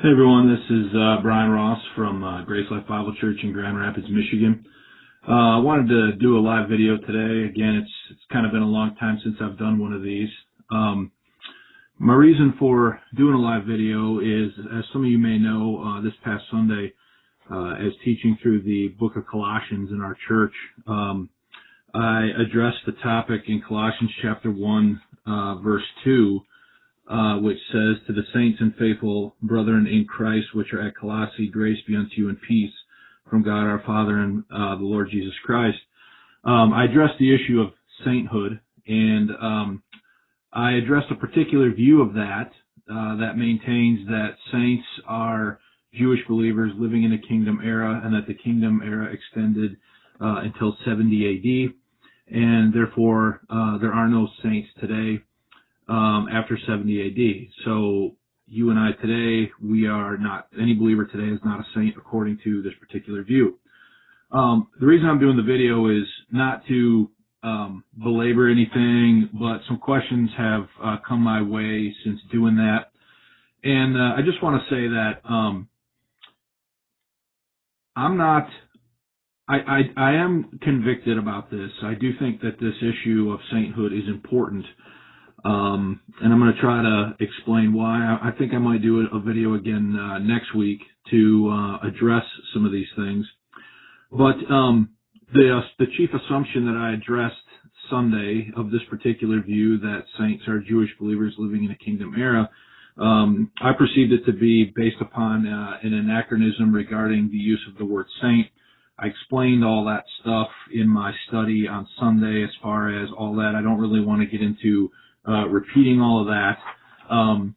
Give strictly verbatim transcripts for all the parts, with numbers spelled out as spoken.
Hey everyone, this is uh, Brian Ross from uh, Grace Life Bible Church in Grand Rapids, Michigan. Uh, I wanted to do a live video today. Again, it's it's kind of been a long time since I've done one of these. Um, my reason for doing a live video is, as some of you may know, uh, this past Sunday, uh, as teaching through the book of Colossians in our church, um, I addressed the topic in Colossians chapter one, uh, verse two, Uh, which says, "To the saints and faithful brethren in Christ, which are at Colossae, grace be unto you and peace from God our Father and uh, the Lord Jesus Christ." Um, I addressed the issue of sainthood, and um, I addressed a particular view of that uh, that maintains that saints are Jewish believers living in a kingdom era, and that the kingdom era extended uh, until seventy A D, and therefore uh, there are no saints today Um, after seventy A D. So you and I today, we are not, any believer today is not a saint according to this particular view. Um, the reason I'm doing the video is not to um, belabor anything, but some questions have uh, come my way since doing that. And uh, I just want to say that um, I'm not, I, I, I am convicted about this. I do think that this issue of sainthood is important. Um, and I'm going to try to explain why. I, I think I might do a, a video again uh, next week to uh, address some of these things. But um, the uh, the chief assumption that I addressed Sunday of this particular view, that saints are Jewish believers living in a kingdom era, um, I perceived it to be based upon uh, an anachronism regarding the use of the word saint. I explained all that stuff in my study on Sunday as far as all that. I don't really want to get into Uh, repeating all of that. Um,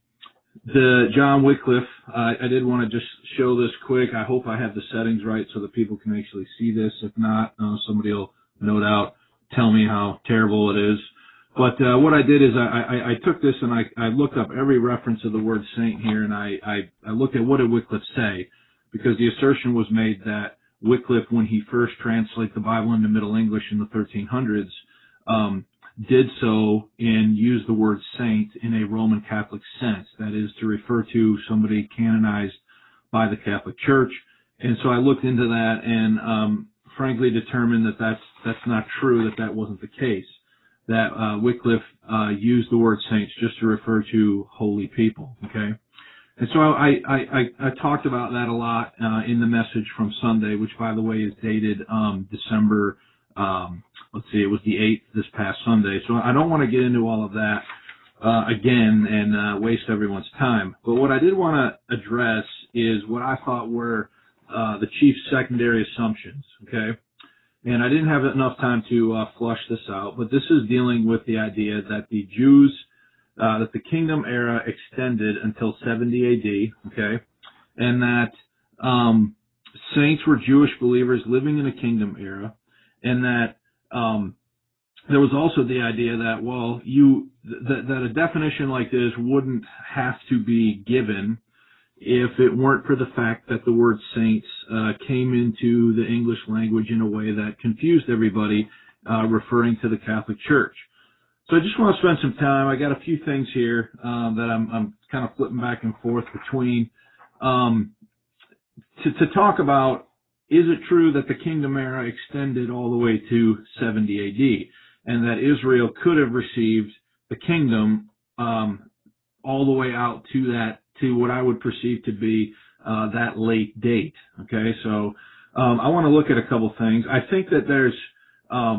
the John Wycliffe, uh, I did want to just show this quick. I hope I have the settings right so that people can actually see this. If not, uh, somebody will no doubt tell me how terrible it is. But uh, what I did is I, I, I took this and I, I looked up every reference of the word saint here, and I, I, I looked at what did Wycliffe say, because the assertion was made that Wycliffe, when he first translated the Bible into Middle English in the thirteen hundreds, um, did so and used the word saint in a Roman Catholic sense, that is, to refer to somebody canonized by the Catholic Church. And so I looked into that and um, frankly determined that that's, that's not true, that that wasn't the case, that uh, Wycliffe uh, used the word saints just to refer to holy people, okay? And so I, I, I, I talked about that a lot uh, in the message from Sunday, which, by the way, is dated um, December um let's see, it was the eighth this past Sunday. So I don't want to get into all of that uh, again and uh, waste everyone's time. But what I did want to address is what I thought were uh, the chief secondary assumptions, okay? And I didn't have enough time to uh, flush this out, but this is dealing with the idea that the Jews, uh, that the kingdom era extended until seventy A D, okay? And that um, saints were Jewish believers living in a kingdom era, and that um, there was also the idea that, well, you that, that a definition like this wouldn't have to be given if it weren't for the fact that the word saints uh, came into the English language in a way that confused everybody, uh, referring to the Catholic Church. So I just want to spend some time. I got a few things here uh, that I'm, I'm kind of flipping back and forth between um, to, to talk about. Is it true that the kingdom era extended all the way to seventy A D, and that Israel could have received the kingdom um, all the way out to that, to what I would perceive to be uh, that late date? Okay, so um, I want to look at a couple things. I think that there's um,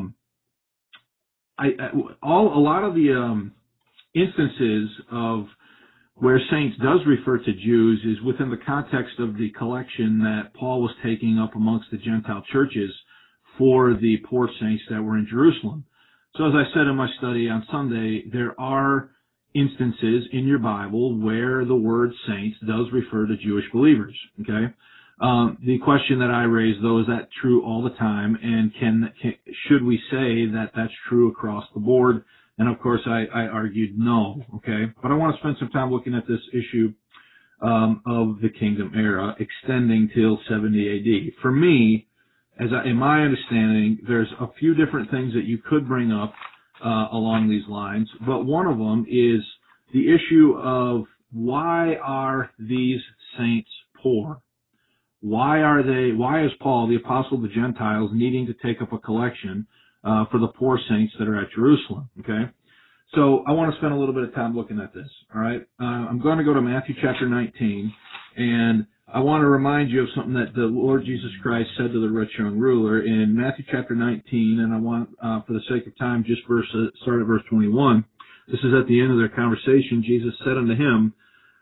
I, I all a lot of the um, instances of where saints does refer to Jews is within the context of the collection that Paul was taking up amongst the Gentile churches for the poor saints that were in Jerusalem. So as I said in my study on Sunday, there are instances in your Bible where the word saints does refer to Jewish believers, okay? Um, the question that I raised, though, is that true all the time, and can, can should we say that that's true across the board? And of course, I, I argued no, okay? But I want to spend some time looking at this issue um, of the kingdom era extending till seventy A D. For me, as I, in my understanding, there's a few different things that you could bring up uh, along these lines, but one of them is the issue of why are these saints poor? Why are they, why is Paul, the apostle of the Gentiles, needing to take up a collection uh, for the poor saints that are at Jerusalem? Okay? So I want to spend a little bit of time looking at this, all right? Uh, I'm going to go to Matthew chapter nineteen, and I want to remind you of something that the Lord Jesus Christ said to the rich young ruler in Matthew chapter nineteen, and I want, uh, for the sake of time, just verse, uh, start at verse twenty-one. This is at the end of their conversation. Jesus said unto him,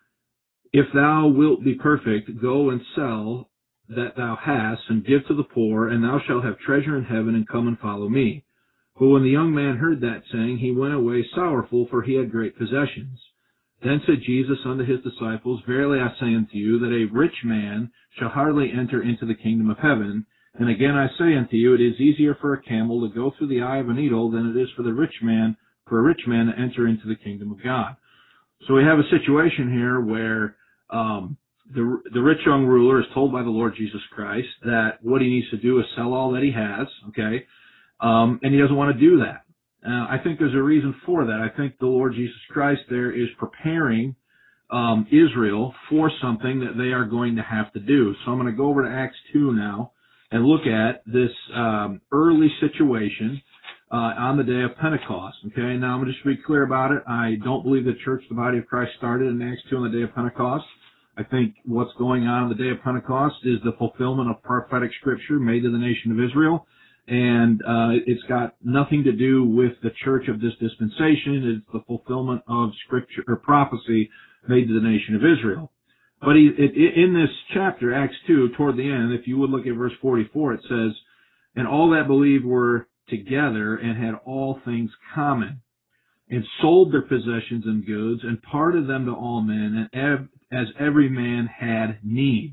If thou wilt be perfect, go and sell that thou hast, and give to the poor, and thou shalt have treasure in heaven, and come and follow me. But when the young man heard that saying, he went away sorrowful, for he had great possessions. Then said Jesus unto his disciples, Verily I say unto you, that a rich man shall hardly enter into the kingdom of heaven. And again I say unto you, it is easier for a camel to go through the eye of a needle than it is for the rich man, for a rich man to enter into the kingdom of God. So we have a situation here where um, the the rich young ruler is told by the Lord Jesus Christ that what he needs to do is sell all that he has, okay? Um, and he doesn't want to do that. Uh, I think there's a reason for that. I think the Lord Jesus Christ there is preparing um, Israel for something that they are going to have to do. So I'm going to go over to Acts two now and look at this um, early situation uh, on the day of Pentecost. Okay, now I'm going to just be clear about it. I don't believe the church, the body of Christ, started in Acts two on the day of Pentecost. I think what's going on on the day of Pentecost is the fulfillment of prophetic scripture made to the nation of Israel. And uh, it's got nothing to do with the church of this dispensation. It's the fulfillment of scripture or prophecy made to the nation of Israel. But he, it, in this chapter, Acts two, toward the end, if you would look at verse forty-four, it says, And all that believed were together and had all things common, and sold their possessions and goods, and parted them to all men, and ev- as every man had need.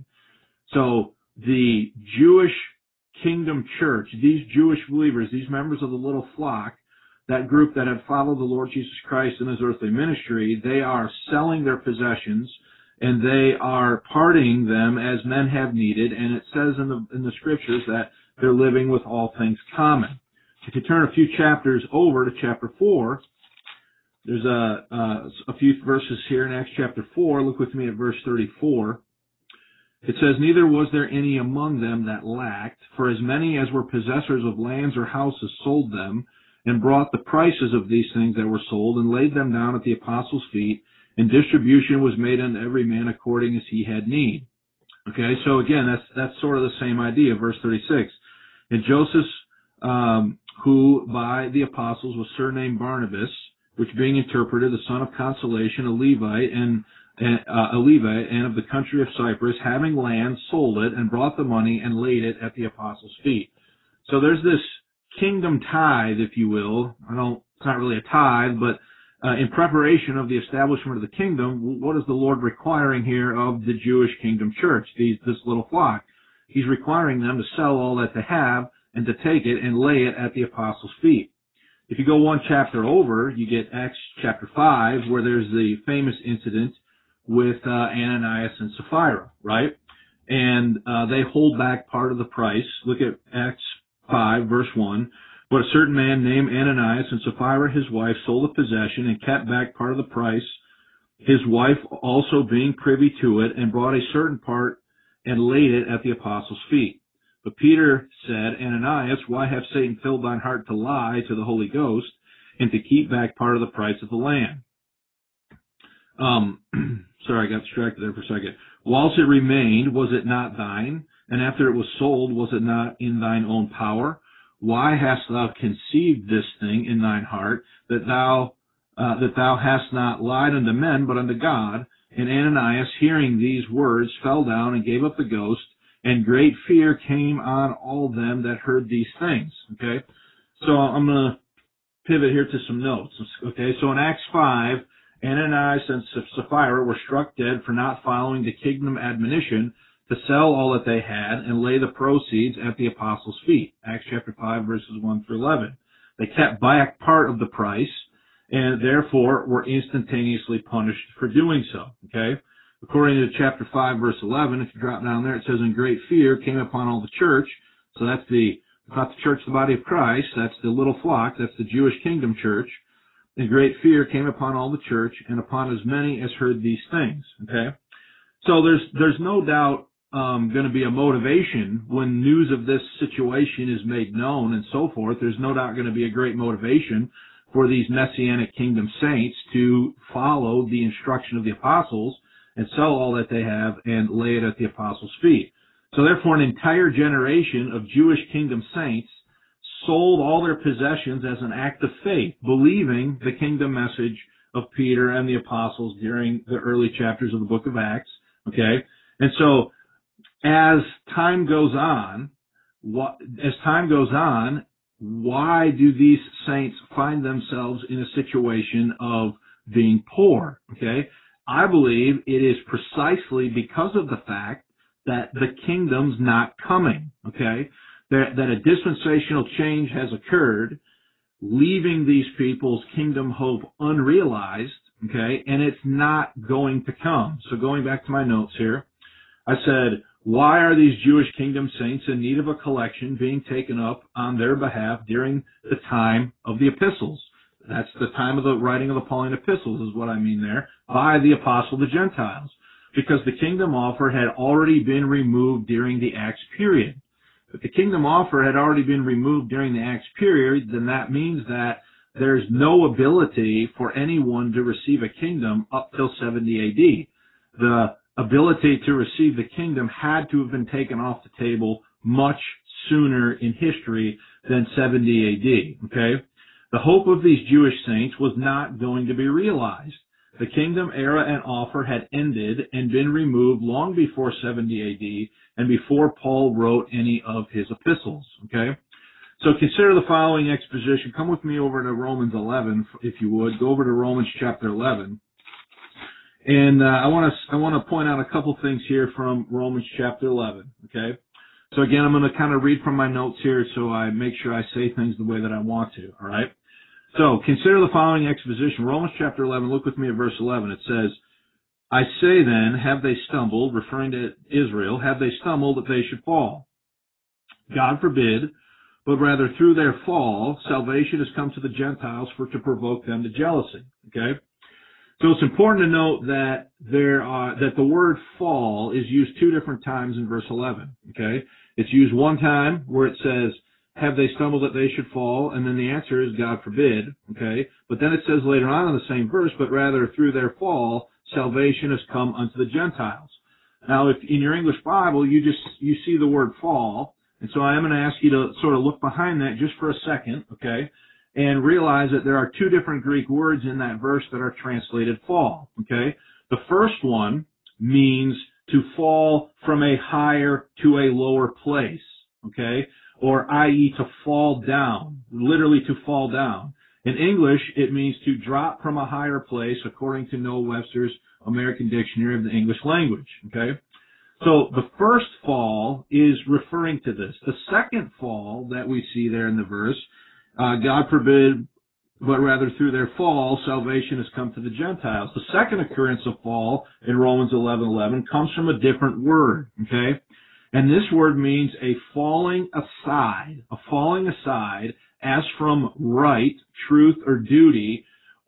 So the Jewish Kingdom Church, these Jewish believers, these members of the little flock, that group that had followed the Lord Jesus Christ in his earthly ministry, they are selling their possessions and they are parting them as men have needed. And it says in the in the scriptures that they're living with all things common. If you turn a few chapters over to chapter four, there's a, a, a few verses here in Acts chapter four. Look with me at verse thirty-four. It says, Neither was there any among them that lacked, for as many as were possessors of lands or houses sold them, and brought the prices of these things that were sold, and laid them down at the apostles' feet, and distribution was made unto every man according as he had need. Okay, so again, that's that's sort of the same idea. Verse thirty-six. And Joseph, um, who by the apostles was surnamed Barnabas, which being interpreted, the son of consolation, a Levite, and uh, a Levite, and of the country of Cyprus, having land, sold it, and brought the money, and laid it at the apostles' feet. So there's this kingdom tithe, if you will. I don't, it's not really a tithe, but uh, in preparation of the establishment of the kingdom, what is the Lord requiring here of the Jewish Kingdom Church, these, this little flock? He's requiring them to sell all that they have and to take it and lay it at the apostles' feet. If you go one chapter over, you get Acts chapter five, where there's the famous incident with uh, Ananias and Sapphira, right? And uh, they hold back part of the price. Look at Acts five, verse one. But a certain man named Ananias and Sapphira, his wife, sold a possession and kept back part of the price, his wife also being privy to it, and brought a certain part and laid it at the apostles' feet. But Peter said, Ananias, why hath Satan filled thine heart to lie to the Holy Ghost, and to keep back part of the price of the land? Um, sorry, I got distracted there for a second. Whilst it remained, was it not thine? And after it was sold, was it not in thine own power? Why hast thou conceived this thing in thine heart, that thou uh, that thou hast not lied unto men, but unto God? And Ananias, hearing these words, fell down and gave up the ghost, and great fear came on all them that heard these things. Okay, so I'm going to pivot here to some notes. Okay, so in Acts five, Ananias and Sapphira were struck dead for not following the kingdom admonition to sell all that they had and lay the proceeds at the apostles' feet. Acts chapter five, verses one through eleven. They kept back part of the price and therefore were instantaneously punished for doing so. Okay? According to chapter five, verse eleven, if you drop down there, it says, And great fear came upon all the church. So that's the, not the church, the body of Christ. That's the little flock. That's the Jewish Kingdom Church. And great fear came upon all the church and upon as many as heard these things. Okay? So there's there's no doubt um, going to be a motivation when news of this situation is made known and so forth. There's no doubt going to be a great motivation for these Messianic kingdom saints to follow the instruction of the apostles and sell all that they have and lay it at the apostles' feet. So therefore, an entire generation of Jewish kingdom saints sold all their possessions as an act of faith, believing the kingdom message of Peter and the apostles during the early chapters of the book of Acts. Okay? And so, as time goes on, what, as time goes on, why do these saints find themselves in a situation of being poor? Okay? I believe it is precisely because of the fact that the kingdom's not coming. Okay? That, that a dispensational change has occurred, leaving these people's kingdom hope unrealized, okay, and it's not going to come. So going back to my notes here, I said, why are these Jewish kingdom saints in need of a collection being taken up on their behalf during the time of the epistles? That's the time of the writing of the Pauline epistles is what I mean there, by the apostle to Gentiles. Because the kingdom offer had already been removed during the Acts period. If the kingdom offer had already been removed during the Acts period, then that means that there's no ability for anyone to receive a kingdom up till seventy A D. The ability to receive the kingdom had to have been taken off the table much sooner in history than seventy A D. Okay? The hope of these Jewish saints was not going to be realized. The kingdom era and offer had ended and been removed long before seventy A D and before Paul wrote any of his epistles. Okay? So consider the following exposition. Come with me over to Romans eleven, if you would. Go over to Romans chapter eleven. And uh, I want to I want to point out a couple things here from Romans chapter eleven. Okay? So again, I'm going to kind of read from my notes here so I make sure I say things the way that I want to. All right? So, consider the following exposition. Romans chapter eleven, look with me at verse eleven. It says, I say then, have they stumbled, referring to Israel, have they stumbled that they should fall? God forbid, but rather through their fall, salvation has come to the Gentiles for to provoke them to jealousy. Okay? So it's important to note that there are, that the word fall is used two different times in verse eleven. Okay? It's used one time where it says, have they stumbled that they should fall? And then the answer is, God forbid. Okay? But then it says later on in the same verse, but rather through their fall, salvation has come unto the Gentiles. Now, if in your English Bible, you just, you see the word fall, and so I am going to ask you to sort of look behind that just for a second, okay, and realize that there are two different Greek words in that verse that are translated fall, okay? The first one means to fall from a higher to a lower place, okay? Or that is to fall down, literally to fall down. In English, it means to drop from a higher place, according to Noah Webster's American Dictionary of the English Language, okay? So the first fall is referring to this. The second fall that we see there in the verse, uh, God forbid, but rather through their fall, salvation has come to the Gentiles. The second occurrence of fall in Romans eleven eleven comes from a different word, okay? And this word means a falling aside, a falling aside as from right, truth, or duty,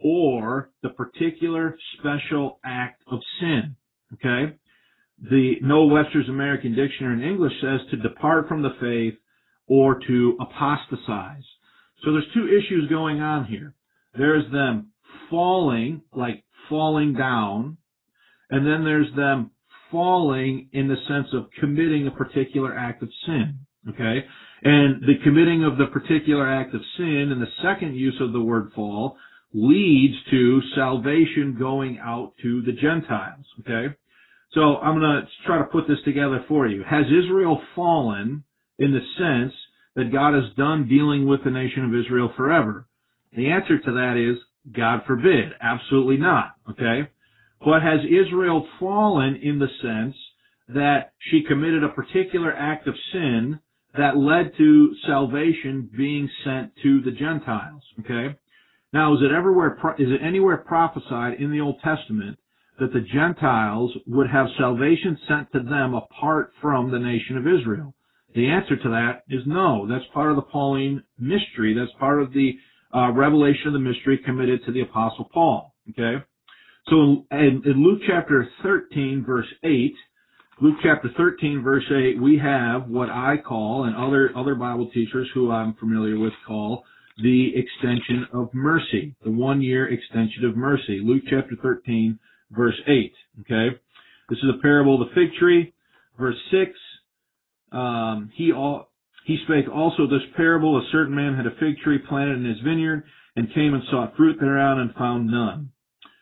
or the particular special act of sin, okay? The Noah Webster's American Dictionary in English says to depart from the faith or to apostatize. So there's two issues going on here. There's them falling, like falling down, and then there's them falling in the sense of committing a particular act of sin, okay? And the committing of the particular act of sin and the second use of the word fall leads to salvation going out to the Gentiles, okay? So I'm going to try to put this together for you. Has Israel fallen in the sense that God is done dealing with the nation of Israel forever? The answer to that is, God forbid. Absolutely not, okay? But has Israel fallen in the sense that she committed a particular act of sin that led to salvation being sent to the Gentiles, okay? Now, is it everywhere, is it anywhere prophesied in the Old Testament that the Gentiles would have salvation sent to them apart from the nation of Israel? The answer to that is no. That's part of the Pauline mystery. That's part of the uh, revelation of the mystery committed to the Apostle Paul, okay? So in, in Luke chapter thirteen, verse eight, Luke chapter thirteen, verse eight, we have what I call, and other, other Bible teachers who I'm familiar with call, the extension of mercy, the one-year extension of mercy. Luke chapter thirteen, verse eight, okay? This is a parable of the fig tree. Verse six, um, he all, he spake also this parable, a certain man had a fig tree planted in his vineyard, and came and sought fruit thereon, and found none.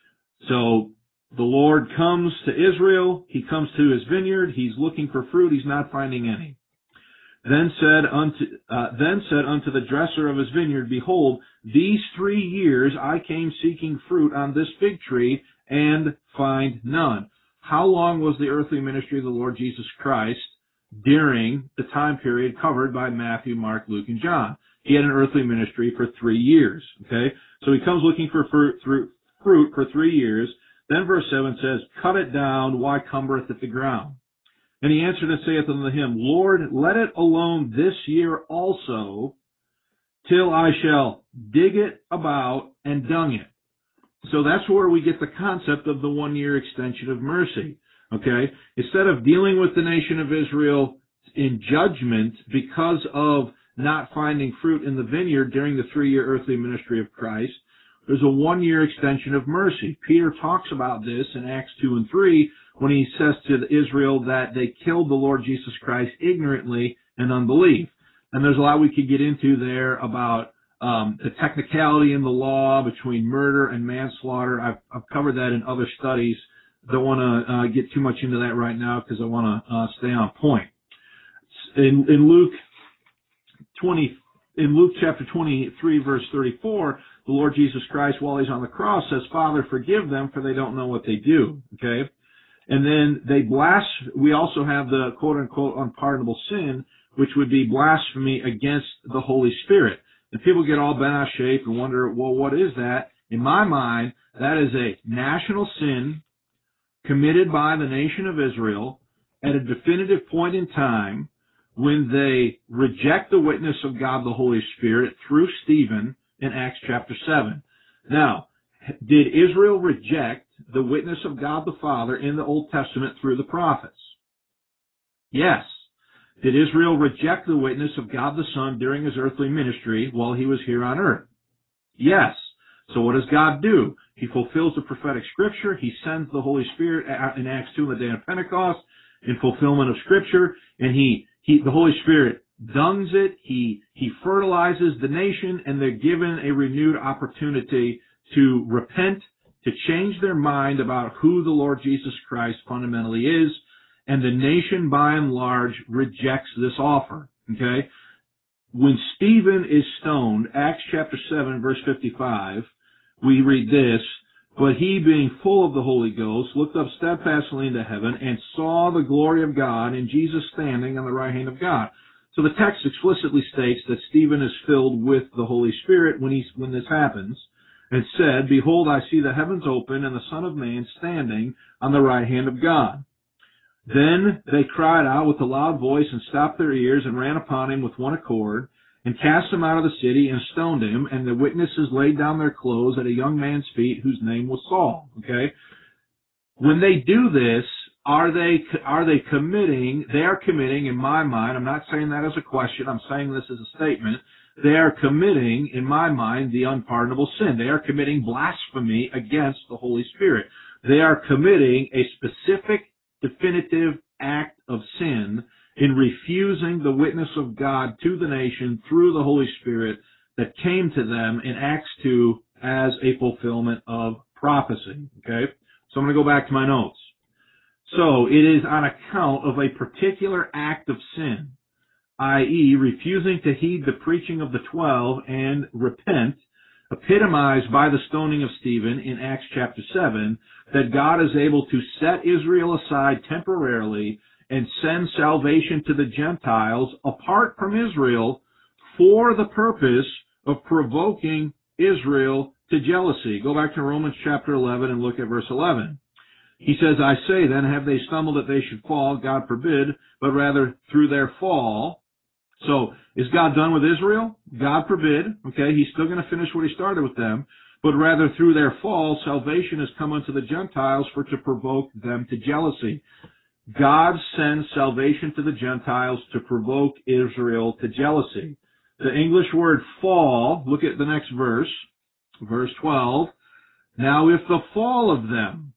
So, the Lord comes to Israel, he comes to his vineyard, he's looking for fruit, he's not finding any. Then said unto, uh, then said unto the dresser of his vineyard, Behold, these three years I came seeking fruit on this fig tree, and find none. How long was the earthly ministry of the Lord Jesus Christ during the time period covered by Matthew, Mark, Luke, and John? He had an earthly ministry for three years, okay? So he comes looking for fruit, fruit, fruit for three years. Then verse seven says, Cut it down, why cumbereth it the ground? And he answered and saith unto him, Lord, let it alone this year also, till I shall dig it about and dung it. So that's where we get the concept of the one-year extension of mercy, okay? Instead of dealing with the nation of Israel in judgment because of not finding fruit in the vineyard during the three-year earthly ministry of Christ, there's a one-year extension of mercy. Peter talks about this in Acts two and three when he says to Israel that they killed the Lord Jesus Christ ignorantly in unbelief. And there's a lot we could get into there about um, the technicality in the law between murder and manslaughter. I've, I've covered that in other studies. Don't want to uh, get too much into that right now because I want to uh, stay on point. In, in Luke twenty, in Luke chapter twenty-three, verse thirty-four, the Lord Jesus Christ, while he's on the cross, says, Father, forgive them, for they don't know what they do. Okay? And then they blaspheme. We also have the quote-unquote unpardonable sin, which would be blasphemy against the Holy Spirit. And people get all bent out of shape and wonder, well, what is that? In my mind, that is a national sin committed by the nation of Israel at a definitive point in time when they reject the witness of God the Holy Spirit through Stephen in Acts chapter seven. Now, did Israel reject the witness of God the Father in the Old Testament through the prophets? Yes. Did Israel reject the witness of God the Son during his earthly ministry while he was here on earth? Yes. So what does God do? He fulfills the prophetic scripture. He sends the Holy Spirit in Acts two on the day of Pentecost in fulfillment of scripture, and he, he the Holy Spirit dungs it. He, he fertilizes the nation, and they're given a renewed opportunity to repent, to change their mind about who the Lord Jesus Christ fundamentally is, and the nation by and large rejects this offer, okay? When Stephen is stoned, Acts chapter seven, verse fifty-five, we read this, But he, being full of the Holy Ghost, looked up steadfastly into heaven and saw the glory of God and Jesus standing on the right hand of God. So the text explicitly states that Stephen is filled with the Holy Spirit when, he's, when this happens, and said, Behold, I see the heavens open and the Son of Man standing on the right hand of God. Then they cried out with a loud voice and stopped their ears and ran upon him with one accord and cast him out of the city and stoned him. And the witnesses laid down their clothes at a young man's feet whose name was Saul. Okay. When they do this, are they, are they committing, they are committing, in my mind, I'm not saying that as a question, I'm saying this as a statement, they are committing, in my mind, the unpardonable sin. They are committing blasphemy against the Holy Spirit. They are committing a specific definitive act of sin in refusing the witness of God to the nation through the Holy Spirit that came to them in Acts two as a fulfillment of prophecy. Okay? So I'm going to go back to my notes. So it is on account of a particular act of sin, that is refusing to heed the preaching of the twelve and repent, epitomized by the stoning of Stephen in Acts chapter seven, that God is able to set Israel aside temporarily and send salvation to the Gentiles apart from Israel for the purpose of provoking Israel to jealousy. Go back to Romans chapter eleven and look at verse eleven. He says, I say then, have they stumbled that they should fall? God forbid, but rather through their fall. So, is God done with Israel? God forbid. Okay, he's still going to finish what he started with them. but rather through their fall, salvation has come unto the Gentiles for to provoke them to jealousy. God sends salvation to the Gentiles to provoke Israel to jealousy. The English word fall, look at the next verse, verse twelve. Now if the fall of them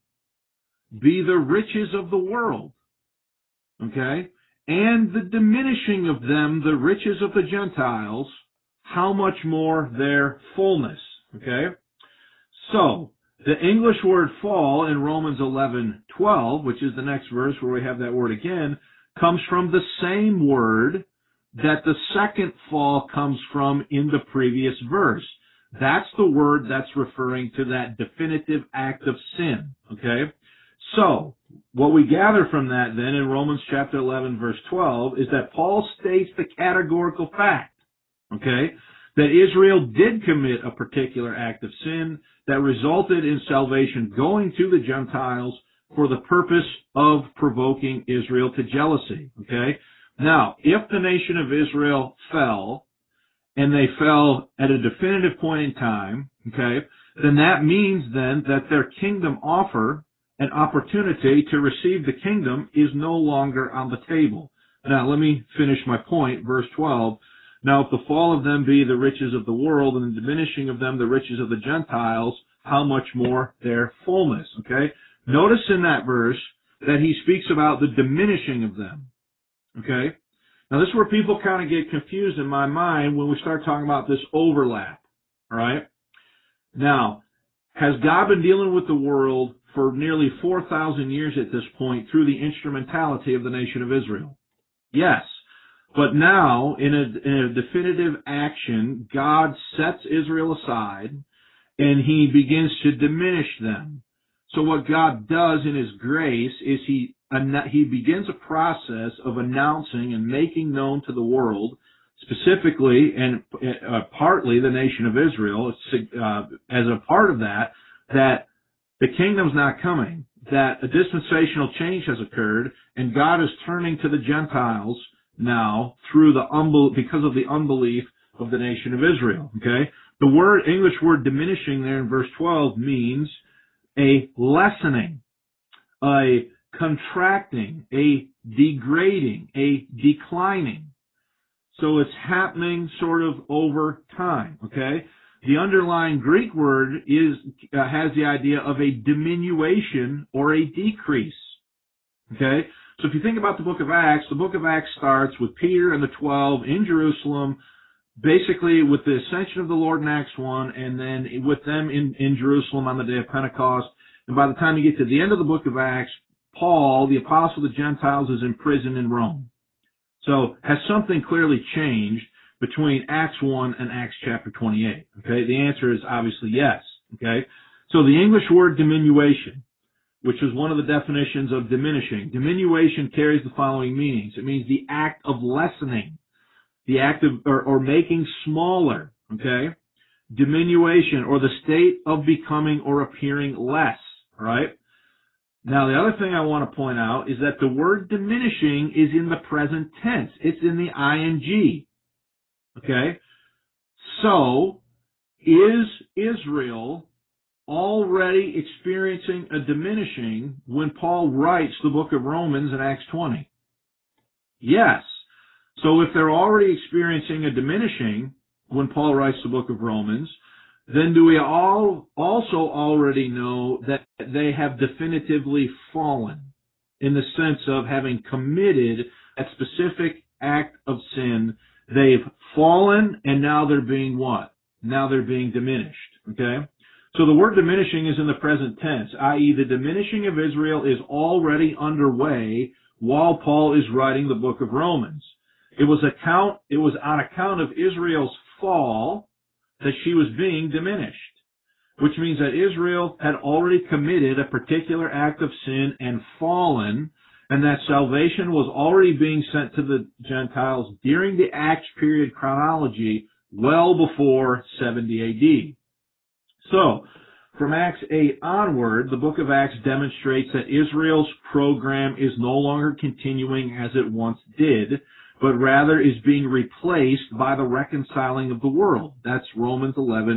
be the riches of the world, okay, and the diminishing of them the riches of the Gentiles, how much more their fullness, okay? So, the English word fall in Romans eleven twelve, which is the next verse where we have that word again, comes from the same word that the second fall comes from in the previous verse. That's the word that's referring to that definitive act of sin, okay? So, what we gather from that then in Romans chapter eleven verse twelve is that Paul states the categorical fact, okay, that Israel did commit a particular act of sin that resulted in salvation going to the Gentiles for the purpose of provoking Israel to jealousy, okay? Now, if the nation of Israel fell, and they fell at a definitive point in time, okay, then that means then that their kingdom offer, an opportunity to receive the kingdom, is no longer on the table. Now, let me finish my point, verse twelve. Now, if the fall of them be the riches of the world, and the diminishing of them the riches of the Gentiles, how much more their fullness, okay? Notice in that verse that he speaks about the diminishing of them, okay? Now, this is where people kind of get confused in my mind when we start talking about this overlap, all right? Now, has God been dealing with the world for nearly four thousand years at this point through the instrumentality of the nation of Israel? Yes. But now, in a, in a definitive action, God sets Israel aside and he begins to diminish them. So what God does in his grace is he he begins a process of announcing and making known to the world, specifically and uh, partly the nation of Israel, uh, as a part of that, that the kingdom's not coming, that a dispensational change has occurred, and God is turning to the Gentiles now through the unbel- because of the unbelief of the nation of Israel. Okay, the word English word diminishing there in verse twelve means a lessening, a contracting, a degrading, a declining. So it's happening sort of over time, okay? The underlying Greek word is uh, has the idea of a diminution or a decrease, okay? So if you think about the book of Acts, the book of Acts starts with Peter and the twelve in Jerusalem, basically with the ascension of the Lord in Acts one, and then with them in, in Jerusalem on the day of Pentecost. And by the time you get to the end of the book of Acts, Paul, the apostle of the Gentiles, is in prison in Rome. So has something clearly changed between Acts one and Acts chapter twenty-eight? Okay, the answer is obviously yes. Okay, so the English word diminution, which is one of the definitions of diminishing. Diminution carries the following meanings. It means the act of lessening, the act of, or, or making smaller, okay? Diminution, or the state of becoming or appearing less, all right? Now, the other thing I want to point out is that the word diminishing is in the present tense. It's in the ing, okay? So, is Israel already experiencing a diminishing when Paul writes the book of Romans in Acts twenty? Yes. So if they're already experiencing a diminishing when Paul writes the book of Romans, then do we all also already know that they have definitively fallen in the sense of having committed a specific act of sin? They've fallen, and now they're being what? Now they're being diminished, okay? So the word diminishing is in the present tense, that is the diminishing of Israel is already underway while Paul is writing the book of Romans. It was account, it was on account of Israel's fall that she was being diminished, which means that Israel had already committed a particular act of sin and fallen, and that salvation was already being sent to the Gentiles during the Acts period chronology well before seventy A D. So, from Acts eight onward, the book of Acts demonstrates that Israel's program is no longer continuing as it once did, but rather is being replaced by the reconciling of the world. That's Romans eleven,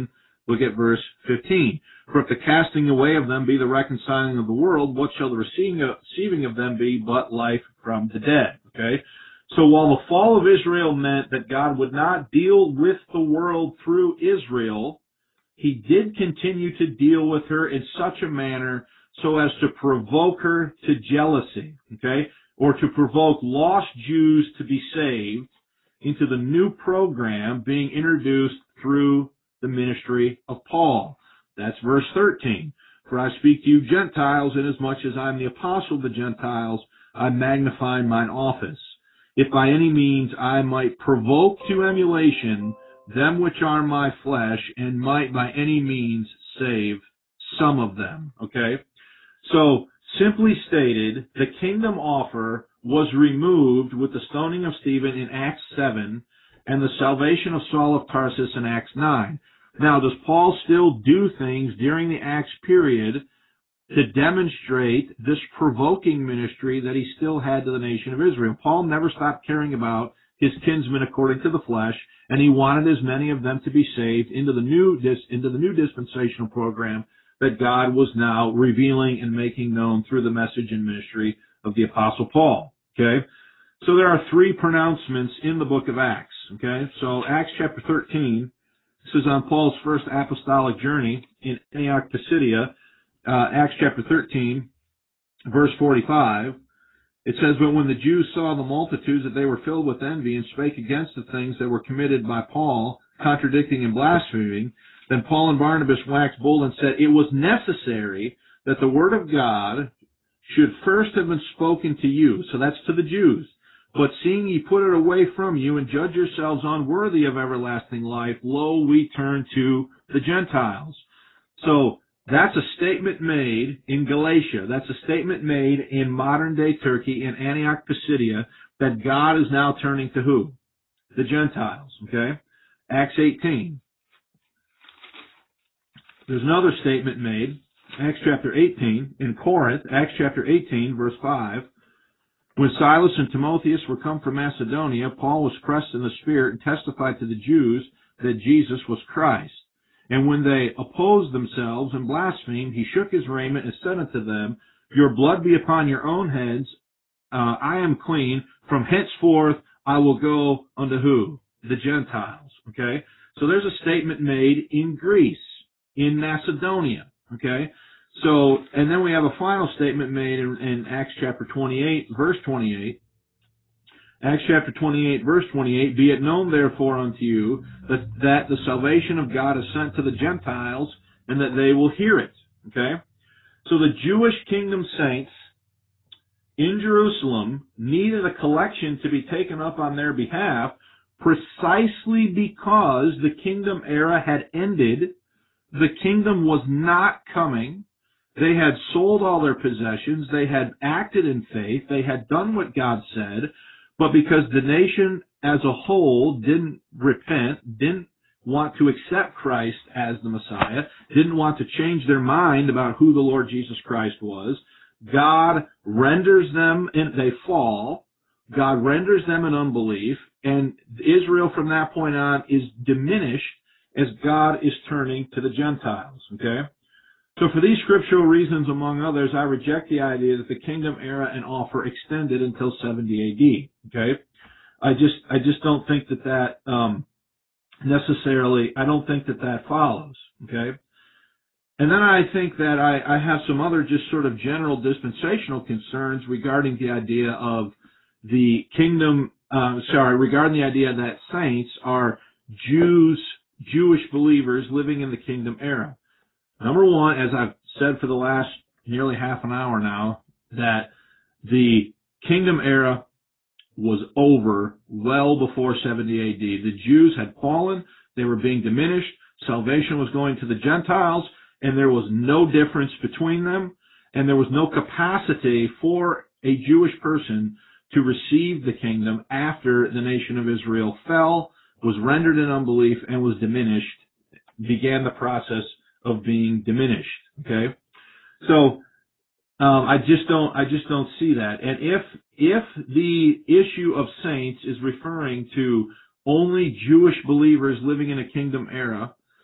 Look at verse fifteen. For if the casting away of them be the reconciling of the world, what shall the receiving of, receiving of them be but life from the dead? Okay? So while the fall of Israel meant that God would not deal with the world through Israel, He did continue to deal with her in such a manner so as to provoke her to jealousy, okay? Or to provoke lost Jews to be saved into the new program being introduced through the ministry of Paul. That's verse thirteen. For I speak to you Gentiles, inasmuch as I am the apostle of the Gentiles, I magnify mine office. If by any means I might provoke to emulation them which are my flesh, and might by any means save some of them. Okay? So, simply stated, the kingdom offer was removed with the stoning of Stephen in Acts seven, and the salvation of Saul of Tarsus in Acts nine. Now, does Paul still do things during the Acts period to demonstrate this provoking ministry that he still had to the nation of Israel? Paul never stopped caring about his kinsmen according to the flesh, and he wanted as many of them to be saved into the new into the new dispensational program that God was now revealing and making known through the message and ministry of the Apostle Paul. Okay? So there are three pronouncements in the book of Acts. Okay? So Acts chapter thirteen, this is on Paul's first apostolic journey in Antioch, Pisidia. Uh, Acts chapter thirteen, verse forty-five. It says, But when the Jews saw the multitudes, that they were filled with envy, and spake against the things that were committed by Paul, contradicting and blaspheming, then Paul and Barnabas waxed bold and said, It was necessary that the word of God should first have been spoken to you. So that's to the Jews. But seeing ye put it away from you, and judge yourselves unworthy of everlasting life, lo, we turn to the Gentiles. So, that's a statement made in Galatia. That's a statement made in modern-day Turkey, in Antioch, Pisidia, that God is now turning to who? The Gentiles, okay? Acts eighteen. There's another statement made, Acts chapter eighteen, in Corinth, Acts chapter eighteen, verse five. When Silas and Timotheus were come from Macedonia, Paul was pressed in the Spirit and testified to the Jews that Jesus was Christ. And when they opposed themselves and blasphemed, he shook his raiment and said unto them, Your blood be upon your own heads. Uh, I am clean. From henceforth I will go unto who? The Gentiles. Okay? So there's a statement made in Greece, in Macedonia. Okay? So, and then we have a final statement made in, in Acts chapter twenty-eight, verse twenty-eight. Acts chapter twenty-eight, verse twenty-eight, Be it known therefore unto you that, that the salvation of God is sent to the Gentiles, and that they will hear it. Okay? So the Jewish kingdom saints in Jerusalem needed a collection to be taken up on their behalf precisely because the kingdom era had ended. The kingdom was not coming. They had sold all their possessions. They had acted in faith. They had done what God said. But because the nation as a whole didn't repent, didn't want to accept Christ as the Messiah, didn't want to change their mind about who the Lord Jesus Christ was, God renders them, and they fall. God renders them in unbelief, and Israel from that point on is diminished as God is turning to the Gentiles. Okay? So for these scriptural reasons, among others, I reject the idea that the kingdom era and offer extended until seventy A D. Okay? I just, I just don't think that that, um, necessarily, I don't think that that follows. Okay? And then I think that I, I have some other just sort of general dispensational concerns regarding the idea of the kingdom, uh, sorry, regarding the idea that saints are Jews, Jewish believers living in the kingdom era. Number one, as I've said for the last nearly half an hour now, that the kingdom era was over well before seventy A D. The Jews had fallen, they were being diminished, salvation was going to the Gentiles, and there was no difference between them, and there was no capacity for a Jewish person to receive the kingdom after the nation of Israel fell, was rendered in unbelief, and was diminished, began the process of being diminished. Okay? So, um, I just don't, I just don't see that. And if, if the issue of saints is referring to only Jewish believers living in a kingdom era,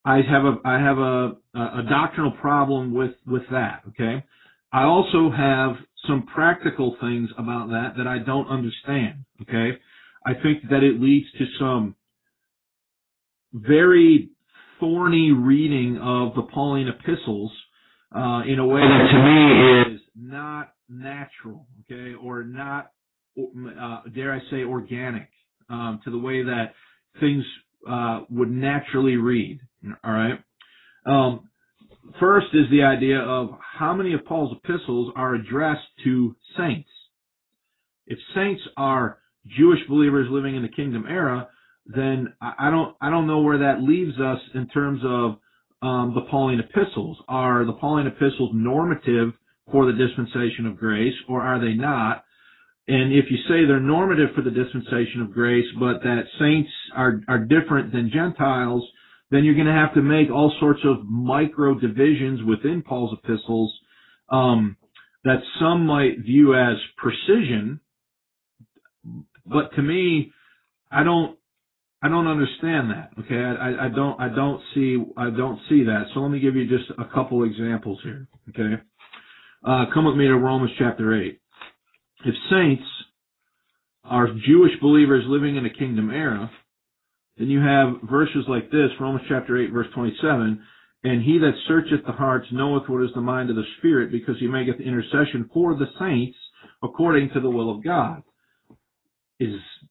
I have a I have a a doctrinal problem with with that. Okay, I also have some practical things about that that I don't understand. Okay, I think that it leads to some very thorny reading of the Pauline epistles uh, in a way that to me is not natural. Okay, or not uh, dare I say organic um, to the way that things uh, would naturally read. All right. Um, first is the idea of how many of Paul's epistles are addressed to saints. If saints are Jewish believers living in the kingdom era, then I don't I don't know where that leaves us in terms of um, the Pauline epistles. Are the Pauline epistles normative for the dispensation of grace, or are they not? And if you say they're normative for the dispensation of grace, but that saints are, are different than Gentiles, then you're going to have to make all sorts of micro divisions within Paul's epistles um, that some might view as precision. But to me, I don't I don't understand that. Okay, I, I don't I don't see I don't see that. So let me give you just a couple examples here. Okay, uh, come with me to Romans chapter eight. If saints are Jewish believers living in a kingdom era, then you have verses like this, Romans chapter eight, verse twenty-seven, and he that searcheth the hearts knoweth what is the mind of the Spirit, because he maketh intercession for the saints according to the will of God. Is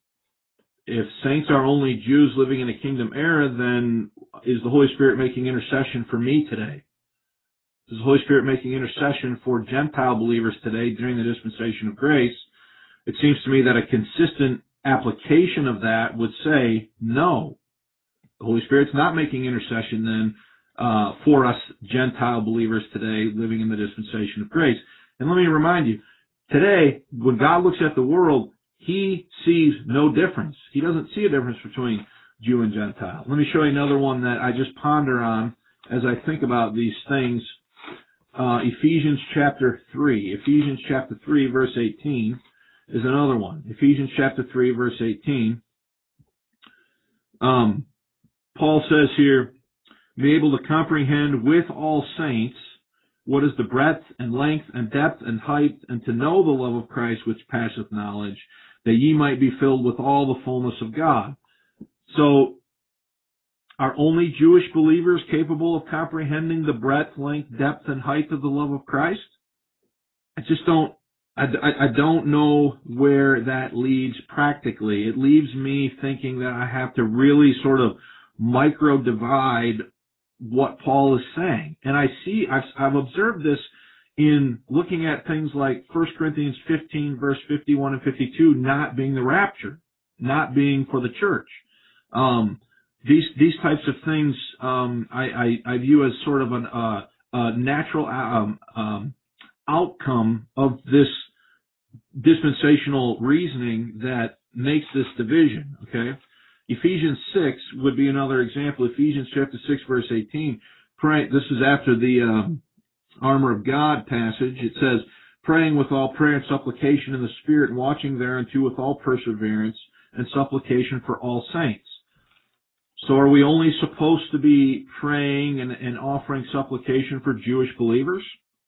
if saints are only Jews living in a kingdom era, then is the Holy Spirit making intercession for me today? Is the Holy Spirit making intercession for Gentile believers today during the dispensation of grace? It seems to me that a consistent application of that would say, no, the Holy Spirit's not making intercession then uh, for us Gentile believers today living in the dispensation of grace. And let me remind you, today, when God looks at the world, he sees no difference. He doesn't see a difference between Jew and Gentile. Let me show you another one that I just ponder on as I think about these things. Uh, Ephesians chapter three. Ephesians chapter three, verse eighteen is another one. Ephesians chapter three, verse eighteen. Um, Paul says here, be able to comprehend with all saints what is the breadth and length and depth and height, and to know the love of Christ which passeth knowledge, that ye might be filled with all the fullness of God. So, are only Jewish believers capable of comprehending the breadth, length, depth, and height of the love of Christ? I just don't, I, I, I don't know where that leads practically. It leaves me thinking that I have to really sort of micro divide what Paul is saying. And I see, I've, I've observed this in looking at things like First Corinthians fifteen, verse fifty-one and fifty-two, not being the rapture, not being for the church. Um, these, these types of things, um, I, I, I view as sort of an, uh, a natural, um, um, outcome of this dispensational reasoning that makes this division, okay? Ephesians six would be another example. Ephesians chapter six, verse eighteen. Pray, this is after the um, armor of God passage. It says, praying with all prayer and supplication in the Spirit, and watching thereunto with all perseverance and supplication for all saints. So are we only supposed to be praying and, and offering supplication for Jewish believers?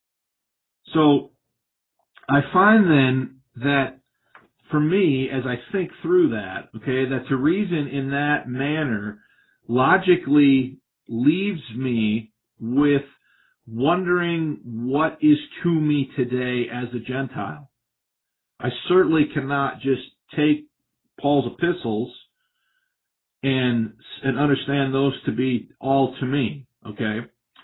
So I find then that for me, as I think through that, okay, that to reason in that manner logically leaves me with wondering what is to me today as a Gentile. I certainly cannot just take Paul's epistles and, and understand those to be all to me, okay?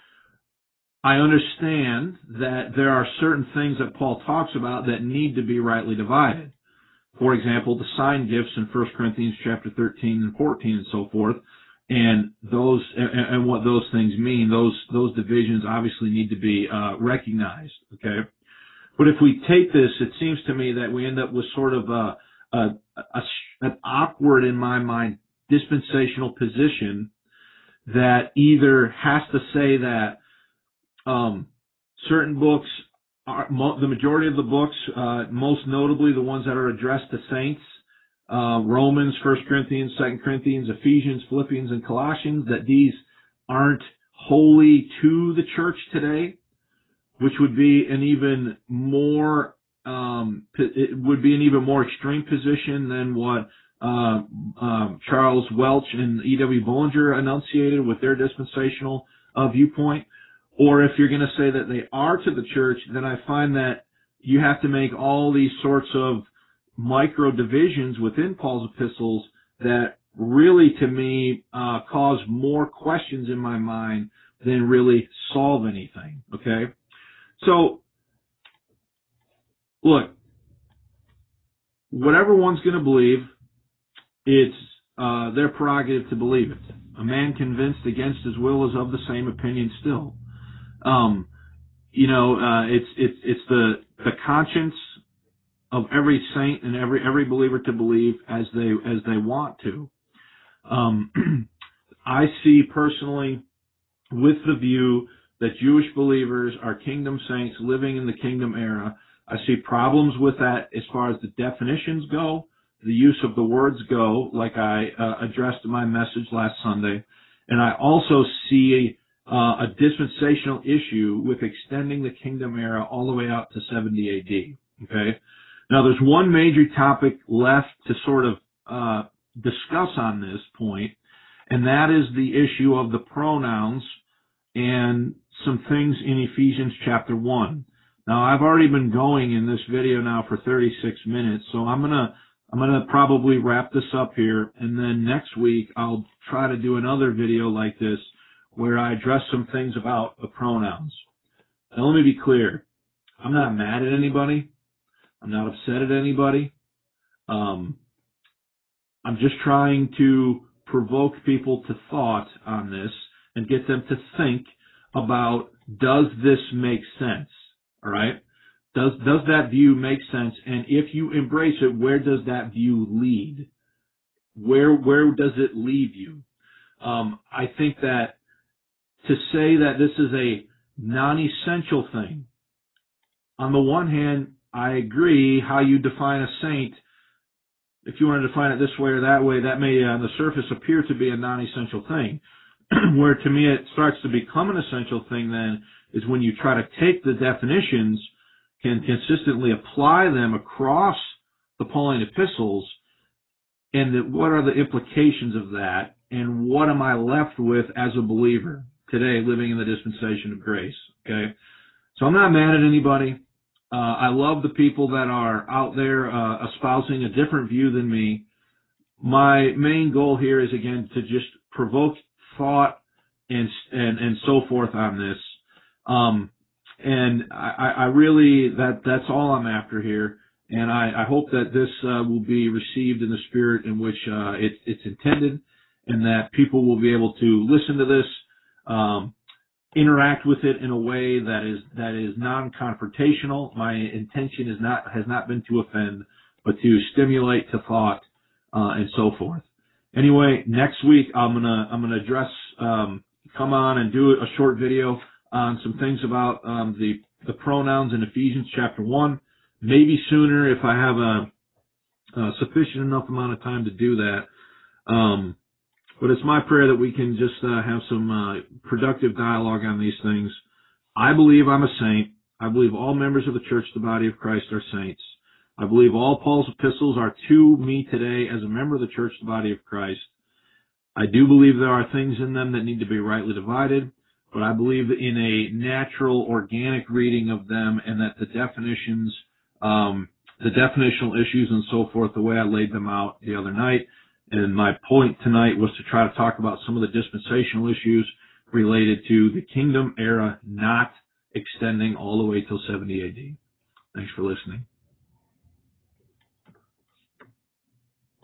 I understand that there are certain things that Paul talks about that need to be rightly divided. For example, the sign gifts in First Corinthians chapter thirteen and fourteen and so forth, and those and, and what those things mean. Those those divisions obviously need to be uh, recognized. Okay, but if we take this, it seems to me that we end up with sort of a, a, a an awkward, in my mind, dispensational position that either has to say that um, certain books are, mo- the majority of the books, uh, most notably the ones that are addressed to saints, uh, Romans, First Corinthians, Second Corinthians, Ephesians, Philippians, and Colossians, that these aren't holy to the church today, which would be an even more um, it would be an even more extreme position than what uh, um, Charles Welch and E W Bullinger enunciated with their dispensational uh, viewpoint. Or if you're going to say that they are to the church, then I find that you have to make all these sorts of micro divisions within Paul's epistles that really, to me, uh, cause more questions in my mind than really solve anything. Okay? So, look, whatever one's going to believe, it's uh, their prerogative to believe it. A man convinced against his will is of the same opinion still. Um, you know, uh, it's it's it's the the conscience of every saint and every every believer to believe as they as they want to. Um, I see personally with the view that Jewish believers are kingdom saints living in the kingdom era. I see problems with that as far as the definitions go, the use of the words go, like I uh, addressed in my message last Sunday. And I also see uh, a dispensational issue with extending the kingdom era all the way out to seventy A D. Okay? Now, there's one major topic left to sort of uh, discuss on this point, and that is the issue of the pronouns and some things in Ephesians chapter one. Now, I've already been going in this video now for thirty-six minutes, so I'm gonna I'm gonna probably wrap this up here, and then next week I'll try to do another video like this where I address some things about the pronouns. Now, let me be clear. I'm not mad at anybody. I'm not upset at anybody. Um, I'm just trying to provoke people to thought on this and get them to think about, does this make sense? All right? Does does that view make sense? And if you embrace it, where does that view lead? Where where does it leave you? Um, I think that to say that this is a non-essential thing, on the one hand, I agree how you define a saint. If you want to define it this way or that way, that may on the surface appear to be a non-essential thing. Where to me it starts to become an essential thing then is when you try to take the definitions and consistently apply them across the Pauline epistles, and the, what are the implications of that, and what am I left with as a believer today living in the dispensation of grace. Okay, so I'm not mad at anybody. Uh, I love the people that are out there uh, espousing a different view than me. My main goal here is, again, to just provoke thought and and and so forth on this. Um, and I, I really that that's all I'm after here. And I, I hope that this uh, will be received in the spirit in which uh, it, it's intended, and that people will be able to listen to this, um, interact with it in a way that is that is non-confrontational. My intention is not has not been to offend, but to stimulate to thought uh, and so forth. Anyway, next week I'm gonna I'm gonna address um, come on and do a short video on some things about um, the the pronouns in Ephesians chapter one. Maybe sooner if I have a, a sufficient enough amount of time to do that. Um, But it's my prayer that we can just uh, have some uh, productive dialogue on these things. I believe I'm a saint. I believe all members of the church, the body of Christ, are saints. I believe all Paul's epistles are to me today as a member of the church, the body of Christ. I do believe there are things in them that need to be rightly divided, but I believe in a natural, organic reading of them, and that the definitions, um, the definitional issues and so forth, the way I laid them out the other night. And my point tonight was to try to talk about some of the dispensational issues related to the kingdom era not extending all the way till seventy A D. Thanks for listening.